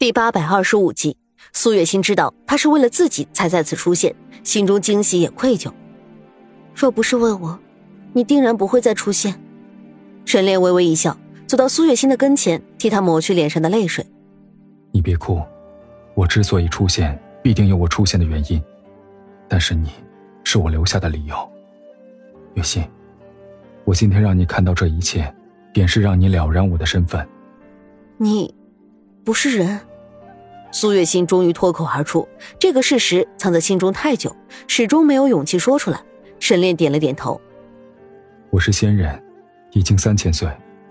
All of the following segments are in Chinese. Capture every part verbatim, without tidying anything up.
第八百二十五集，苏月心知道他是为了自己才在此出现，心中惊喜也愧疚。若不是为我，你定然不会再出现。沈炼微微一笑，走到苏月心的跟前，替她抹去脸上的泪水。 你别哭，我之所以出现，必定有我出现的原因，但是你是我留下的理由。月心，我今天让你看到这一切，便是让你了然我的身份。 你不是人。苏月心终于脱口而出，这个事实藏在心中太久，始终没有勇气说出来。沈炼点了点头。 我是仙人，已经三千岁。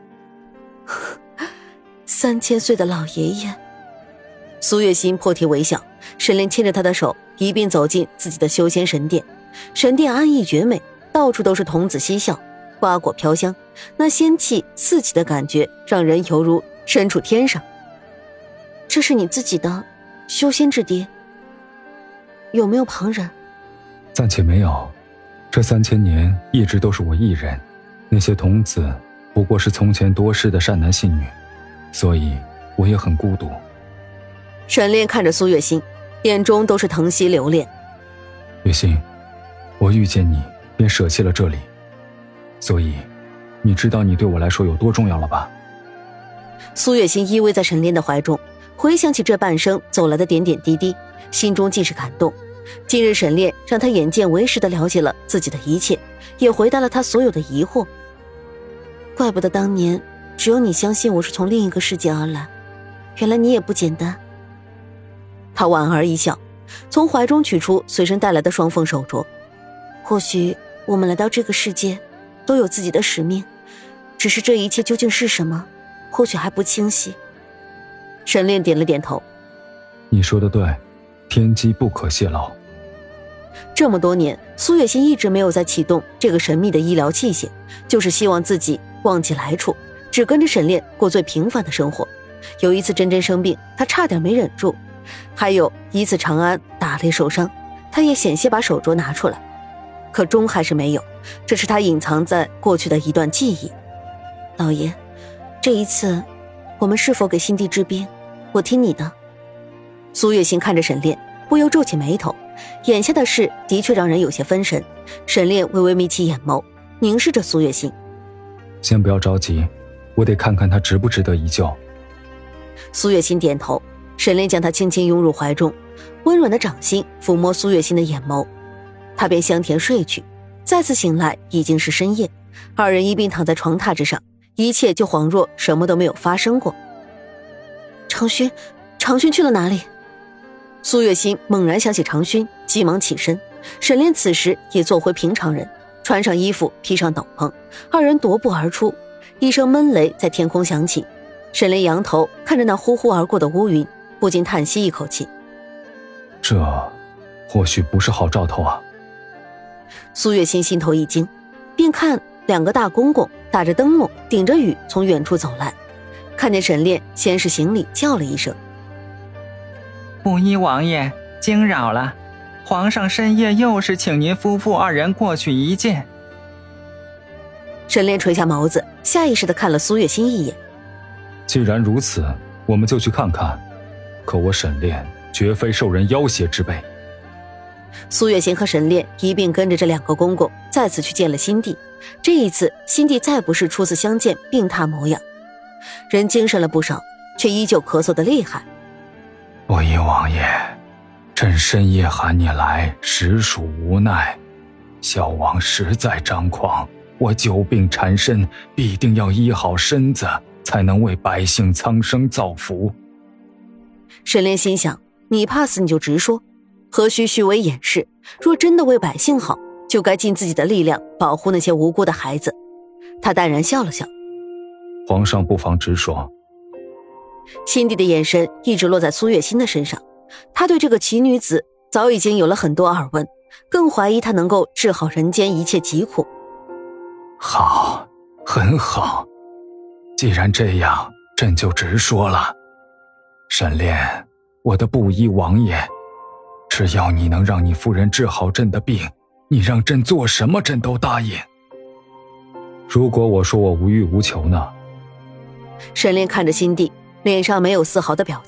三千岁的老爷爷。苏月心破涕为笑，沈炼牵着她的手，一并走进自己的修仙神殿。神殿安逸绝美，到处都是童子嬉笑，花果飘香，那仙气四起的感觉让人犹如身处天上。这是你自己的修仙之地，有没有旁人？ 暂且没有，这三千年一直都是我一人，那些童子不过是从前多事的善男信女，所以我也很孤独。 沈炼看着苏月心，眼中都是疼惜留恋。 月心，我遇见你便舍弃了这里，所以你知道你对我来说有多重要了吧？ 苏月心依偎在沈炼的怀中，回想起这半生走来的点点滴滴，心中既是感动。今日沈炼让他眼见为实地了解了自己的一切，也回答了他所有的疑惑。怪不得当年只有你相信我是从另一个世界而来，原来你也不简单。他莞尔一笑，从怀中取出随身带来的双凤手镯。或许我们来到这个世界都有自己的使命，只是这一切究竟是什么，或许还不清晰。沈炼点了点头。 你说的对，天机不可泄露。 这么多年，苏月心一直没有再启动这个神秘的医疗器械，就是希望自己忘记来处，只跟着沈炼过最平凡的生活。有一次真真生病，他差点没忍住，还有一次长安打猎受伤，他也险些把手镯拿出来，可终还是没有，这是他隐藏在过去的一段记忆。老爷，这一次我们是否给新帝治病？我听你的。苏月心看着沈炼，不由皱起眉头，眼下的事的确让人有些分神。沈炼微微眯起眼眸，凝视着苏月心。 先不要着急，我得看看他值不值得一救。 苏月心点头，沈炼将他轻轻拥入怀中，温软的掌心抚摸苏月心的眼眸，他便香甜睡去。再次醒来已经是深夜，二人一并躺在床榻之上，一切就恍若什么都没有发生过。长勋，长勋去了哪里？苏月心猛然想起长勋，急忙起身。沈炼此时也做回平常人，穿上衣服，披上斗篷，二人踱步而出。一声闷雷在天空响起，沈炼扬头看着那呼呼而过的乌云，不禁叹息一口气。 这或许不是好兆头啊。 苏月心心头一惊，便看两个大公公打着灯笼，顶着雨从远处走来。看见沈炼，先是行礼叫了一声。 布衣王爷，惊扰了，皇上深夜又是请您夫妇二人过去一见。 沈炼垂下眸子，下意识地看了苏月心一眼。 既然如此，我们就去看看，可我沈炼绝非受人要挟之辈。 苏月心和沈炼一并跟着这两个公公再次去见了新帝。这一次新帝再不是初次相见病榻模样，人精神了不少，却依旧咳嗽得厉害。 布衣王爷，朕深夜喊你来，实属无奈。小王实在张狂，我久病缠身，必定要医好身子，才能为百姓苍生造福。 沈炼心想，你怕死你就直说，何须虚伪掩饰？若真的为百姓好，就该尽自己的力量保护那些无辜的孩子。他淡然笑了笑。 皇上不妨直说。 新帝的眼神一直落在苏月心的身上，他对这个奇女子早已经有了很多耳闻，更怀疑她能够治好人间一切疾苦。 好，很好，既然这样，朕就直说了。沈炼，我的布衣王爷，只要你能让你夫人治好朕的病，你让朕做什么朕都答应。如果我说我无欲无求呢？ 沈炼看着新帝，脸上没有丝毫的表情，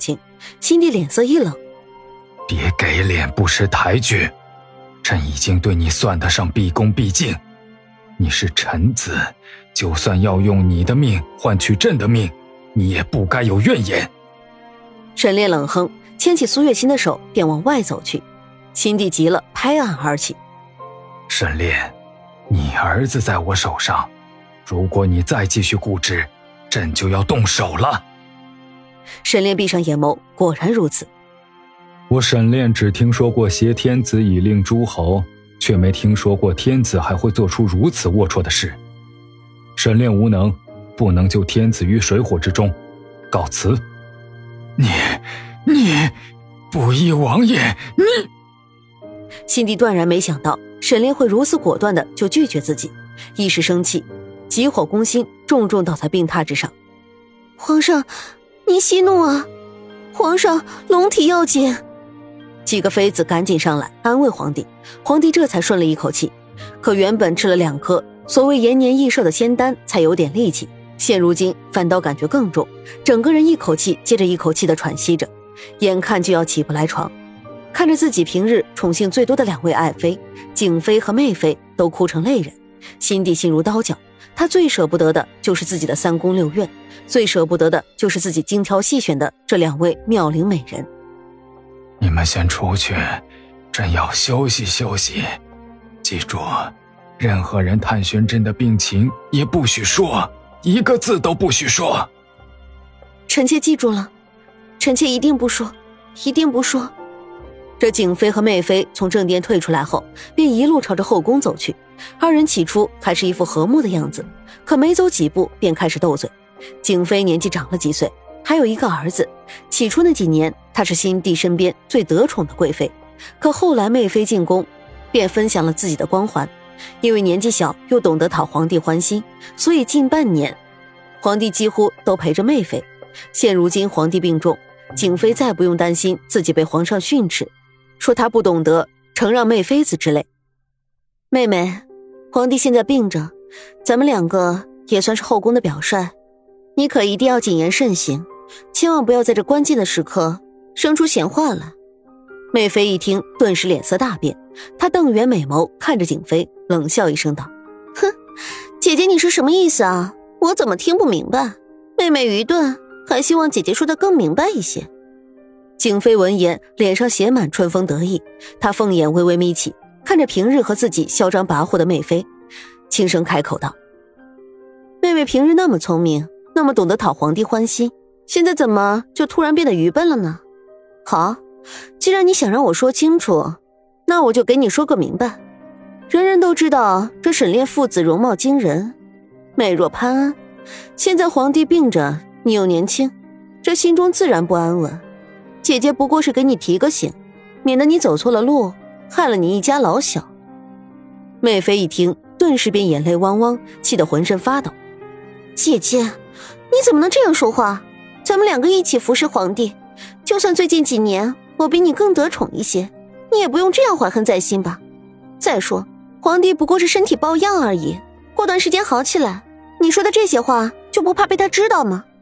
心地脸色一冷：“ 别给脸不识抬举，朕已经对你算得上毕恭毕敬。你是臣子，就算要用你的命换取朕的命，你也不该有怨言。” 沈炼冷哼，牵起苏月心的手便往外走去。心地急了，拍案而起：“ 沈炼，你儿子在我手上，如果你再继续固执，朕就要动手了。” 沈炼闭上眼眸，果然如此。 我沈炼只听说过挟天子以令诸侯，却没听说过天子还会做出如此龌龊的事。沈炼无能，不能救天子于水火之中，告辞。你你不义王爷，你…… 心地断然没想到沈炼会如此果断的就拒绝自己，一时生气，急火攻心，重重倒在病榻之上。皇上，您息怒啊！皇上，龙体要紧。几个妃子赶紧上来安慰皇帝，皇帝这才顺了一口气。可原本吃了两颗所谓延年益寿的仙丹才有点力气，现如今反倒感觉更重，整个人一口气接着一口气的喘息着，眼看就要起不来床。看着自己平日宠幸最多的两位爱妃景妃和媚妃都哭成泪人，心地心如刀绞。他最舍不得的就是自己的三宫六院，最舍不得的就是自己精挑细选的这两位妙龄美人。 你们先出去，朕要休息休息。记住，任何人探寻朕的病情也不许说，一个字都不许说。 臣妾记住了，臣妾一定不说，一定不说。这景妃和媚妃从正殿退出来后，便一路朝着后宫走去。二人起初还是一副和睦的样子，可没走几步便开始斗嘴。景妃年纪长了几岁，还有一个儿子。起初那几年，她是新帝身边最得宠的贵妃，可后来媚妃进宫，便分享了自己的光环。因为年纪小又懂得讨皇帝欢心，所以近半年皇帝几乎都陪着媚妃。现如今皇帝病重，景妃再不用担心自己被皇上训斥，说她不懂得承让媚妃子之类。妹妹，皇帝现在病着，咱们两个也算是后宫的表率，你可一定要谨言慎行，千万不要在这关键的时刻生出闲话来。媚妃一听，顿时脸色大变，她瞪圆美眸看着景妃，冷笑一声道：“哼，姐姐你是什么意思啊？我怎么听不明白？妹妹愚钝，还希望姐姐说得更明白一些。”景妃闻言，脸上写满春风得意，她凤眼微微眯起，看着平日和自己嚣张跋扈的媚妃，轻声开口道：“妹妹平日那么聪明，那么懂得讨皇帝欢心，现在怎么就突然变得愚笨了呢？好，既然你想让我说清楚，那我就给你说个明白。人人都知道这沈炼父子容貌惊人，美若潘安，现在皇帝病着，你又年轻，这心中自然不安稳。姐姐不过是给你提个醒，免得你走错了路，害了你一家老小。”媚妃一听，顿时便眼泪汪汪，气得浑身发抖。“姐姐，你怎么能这样说话？咱们两个一起服侍皇帝，就算最近几年我比你更得宠一些，你也不用这样怀恨在心吧。再说，皇帝不过是身体抱恙而已，过段时间好起来，你说的这些话就不怕被他知道吗？”